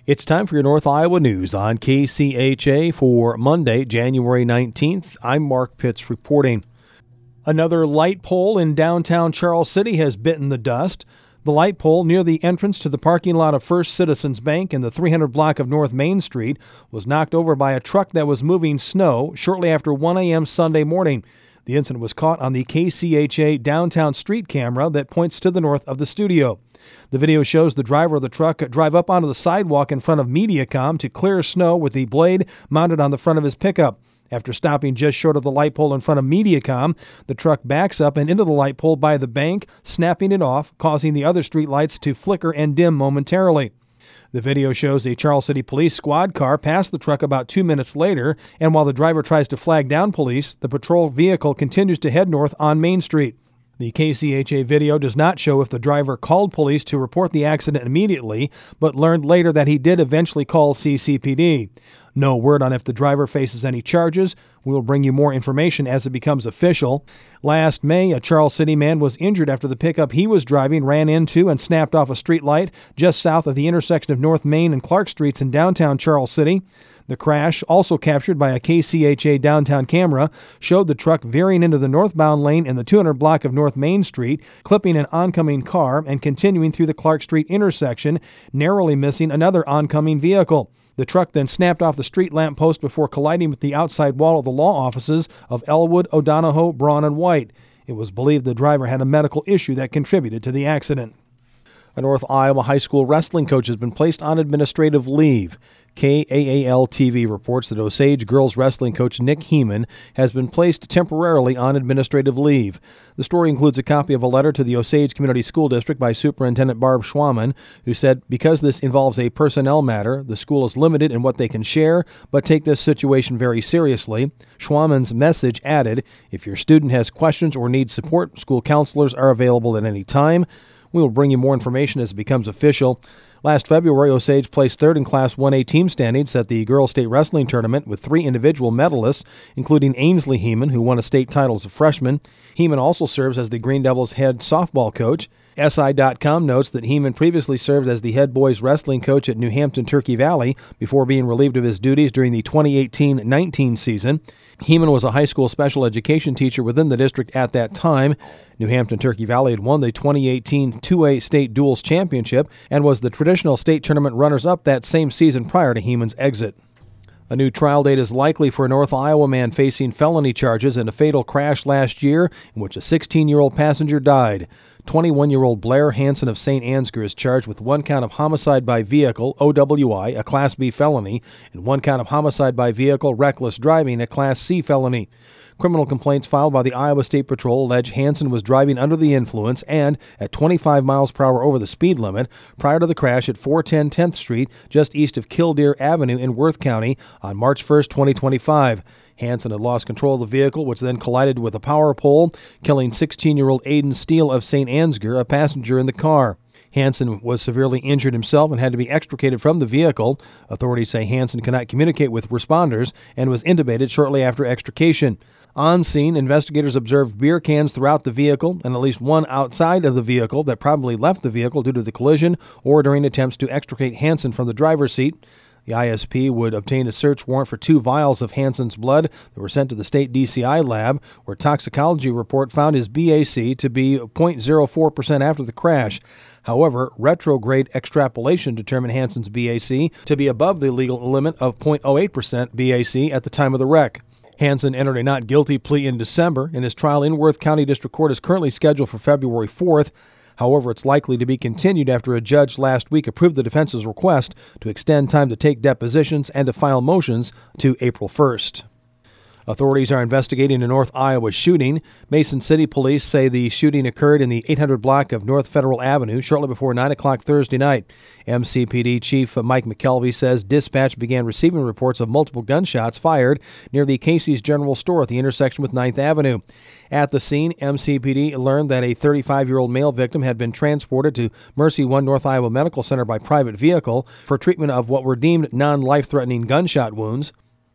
It's time for your North Iowa news on KCHA for Monday, January 19th. I'm Mark Pitts reporting. Another light pole in downtown Charles City has bitten the dust. The light pole near the entrance to the parking lot of First Citizens Bank in the 300 block of North Main Street was knocked over by a truck that was moving snow shortly after 1 a.m. Sunday morning. The incident was caught on the KCHA downtown street camera that points to the north of the studio. The video shows the driver of the truck drive up onto the sidewalk in front of Mediacom to clear snow with the blade mounted on the front of his pickup. After stopping just short of the light pole in front of Mediacom, the truck backs up and into the light pole by the bank, snapping it off, causing the other street lights to flicker and dim momentarily. The video shows a Charles City Police squad car pass the truck about 2 minutes later, and while the driver tries to flag down police, the patrol vehicle continues to head north on Main Street. The KCHA video does not show if the driver called police to report the accident immediately, but learned later that he did eventually call CCPD. No word on if the driver faces any charges. We will bring you more information as it becomes official. Last May, a Charles City man was injured after the pickup he was driving ran into and snapped off a street light just south of the intersection of North Main and Clark Streets in downtown Charles City. The crash, also captured by a KCHA downtown camera, showed the truck veering into the northbound lane in the 200 block of North Main Street, clipping an oncoming car and continuing through the Clark Street intersection, narrowly missing another oncoming vehicle. The truck then snapped off the street lamp post before colliding with the outside wall of the law offices of Elwood, O'Donohoe, Braun, and White. It was believed the driver had a medical issue that contributed to the accident. A North Iowa high school wrestling coach has been placed on administrative leave. KAAL-TV reports that Osage girls wrestling coach Nick Heeman has been placed temporarily on administrative leave. The story includes a copy of a letter to the Osage Community School District by Superintendent Barb Schwaman, who said, because this involves a personnel matter, the school is limited in what they can share, but take this situation very seriously. Schwaman's message added, if your student has questions or needs support, school counselors are available at any time. We will bring you more information as it becomes official. Last February, Osage placed third in Class 1A team standings at the Girls State Wrestling Tournament with 3 individual medalists, including Ainsley Heeman, who won a state title as a freshman. Heeman also serves as the Green Devils' head softball coach. SI.com notes that Heeman previously served as the head boys wrestling coach at New Hampton Turkey Valley before being relieved of his duties during the 2018-19 season. Heeman was a high school special education teacher within the district at that time. New Hampton Turkey Valley had won the 2018 2A State Duels Championship and was the traditional state tournament runners-up that same season prior to Heeman's exit. A new trial date is likely for a North Iowa man facing felony charges in a fatal crash last year in which a 16-year-old passenger died. 21-year-old Blair Hansen of St. Ansgar is charged with 1 count of homicide by vehicle, OWI, a Class B felony, and 1 count of homicide by vehicle, reckless driving, a Class C felony. Criminal complaints filed by the Iowa State Patrol allege Hansen was driving under the influence and at 25 miles per hour over the speed limit prior to the crash at 410 10th Street, just east of Killdeer Avenue in Worth County on March 1, 2025. Hansen had lost control of the vehicle, which then collided with a power pole, killing 16-year-old Aiden Steele of St. Ansgar, a passenger in the car. Hansen was severely injured himself and had to be extricated from the vehicle. Authorities say Hansen cannot communicate with responders and was intubated shortly after extrication. On scene, investigators observed beer cans throughout the vehicle and at least one outside of the vehicle that probably left the vehicle due to the collision or during attempts to extricate Hansen from the driver's seat. The ISP would obtain a search warrant for 2 vials of Hansen's blood that were sent to the state DCI lab, where toxicology report found his BAC to be 0.04% after the crash. However, retrograde extrapolation determined Hansen's BAC to be above the legal limit of 0.08% BAC at the time of the wreck. Hansen entered a not guilty plea in December, and his trial in Worth County District Court is currently scheduled for February 4th. However, it's likely to be continued after a judge last week approved the defense's request to extend time to take depositions and to file motions to April 1st. Authorities are investigating a North Iowa shooting. Mason City police say the shooting occurred in the 800 block of North Federal Avenue shortly before 9 o'clock Thursday night. MCPD Chief Mike McKelvey says dispatch began receiving reports of multiple gunshots fired near the Casey's General Store at the intersection with 9th Avenue. At the scene, MCPD learned that a 35-year-old male victim had been transported to Mercy One North Iowa Medical Center by private vehicle for treatment of what were deemed non-life-threatening gunshot wounds.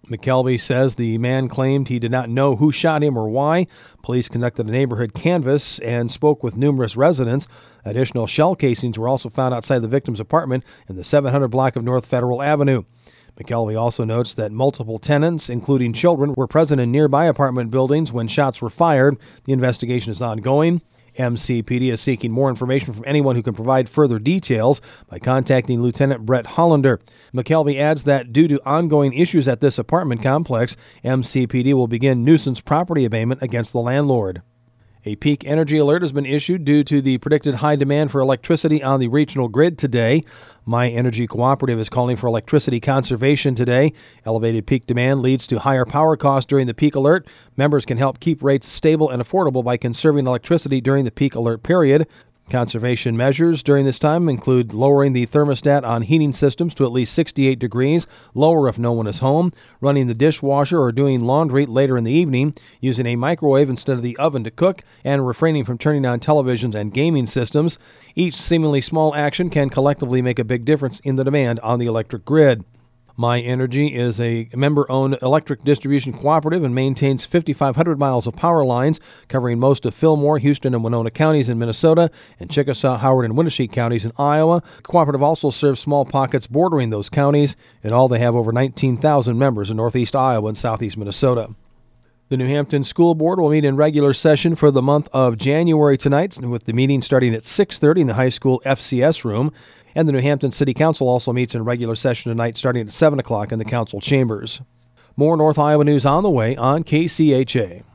McKelvey says the man claimed he did not know who shot him or why. Police conducted a neighborhood canvass and spoke with numerous residents. Additional shell casings were also found outside the victim's apartment in the 700 block of North Federal Avenue. McKelvey also notes that multiple tenants, including children, were present in nearby apartment buildings when shots were fired. The investigation is ongoing. MCPD is seeking more information from anyone who can provide further details by contacting Lieutenant Brett Hollander. McKelvey adds that due to ongoing issues at this apartment complex, MCPD will begin nuisance property abatement against the landlord. A peak energy alert has been issued due to the predicted high demand for electricity on the regional grid today. My Energy Cooperative is calling for electricity conservation today. Elevated peak demand leads to higher power costs during the peak alert. Members can help keep rates stable and affordable by conserving electricity during the peak alert period. Conservation measures during this time include lowering the thermostat on heating systems to at least 68 degrees, lower if no one is home, running the dishwasher or doing laundry later in the evening, using a microwave instead of the oven to cook, and refraining from turning on televisions and gaming systems. Each seemingly small action can collectively make a big difference in the demand on the electric grid. My Energy is a member-owned electric distribution cooperative and maintains 5,500 miles of power lines covering most of Fillmore, Houston, and Winona counties in Minnesota, and Chickasaw, Howard, and Winneshiek counties in Iowa. The cooperative also serves small pockets bordering those counties. In all, they have over 19,000 members in northeast Iowa and southeast Minnesota. The New Hampton School Board will meet in regular session for the month of January tonight, with the meeting starting at 6:30 in the high school FCS room. And the New Hampton City Council also meets in regular session tonight starting at 7 o'clock in the council chambers. More North Iowa news on the way on KCHA.